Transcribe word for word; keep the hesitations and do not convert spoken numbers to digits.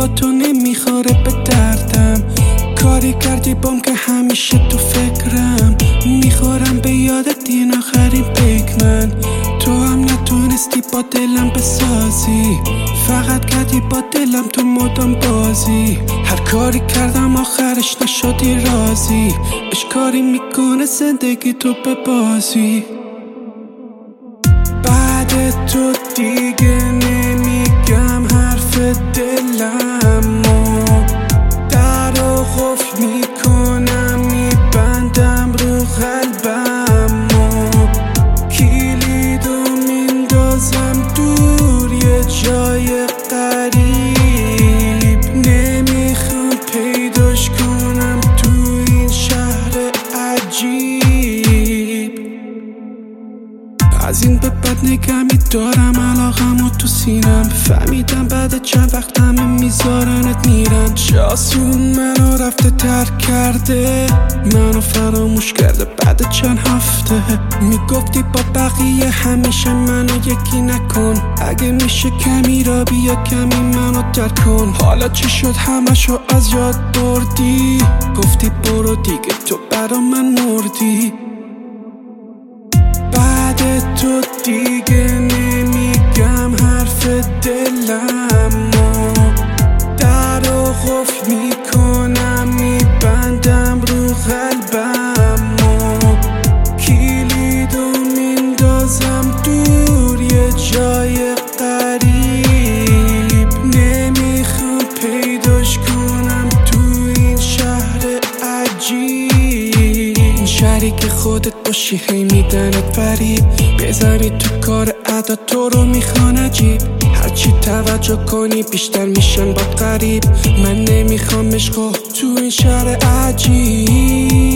با تو نمیخوره به دردم. کاری کردی بام که همیشه تو فکرم. میخورم به یادت این آخرین پیک من. تو هم نتونستی با دلم بسازی، فقط کردی با دلم تو مدام بازی. هر کاری کردم آخرش نشدی راضی. اشکاری میکنه زندگی تو به بازی. بعد تو دیگه نمیگم حرف دلم و در و قفل میکنم، میبندم رو قلبم و کلیدو میندازم دور یه جای قریب. نمیخوام پیداش کنم تو این شهر عجیب. از این به بعد نگمی دارم علاقم و تو سینم. فهمیدم بعد چند وقت همه میذارنت میرن. جاسون منو رفته ترک کرده، منو فراموش کرده بعد چند هفته. میگفتی با بقیه همیشه منو یکی نکن. اگه میشه کمی را بیا کمی منو درک کن. حالا چی شد همشو از یاد بردی؟ گفتی برو دیگه تو برا من مردی. بعد تو دیگه نمیگم حرف دلم و در و قفل میکنم، میبندم رو قلبم و کلیدو میندازم دور یه جای قریب. نمیخوام پیداش کنم تو این شهر عجیب. این شهری که خودت باشی هی میدنت فریب. بذاری تو کار ادا تو رو میخوان عجیب. هرچی توجه کنی بیشتر میشن با غریب. من نمیخوام عشقو تو این شهر عجیب.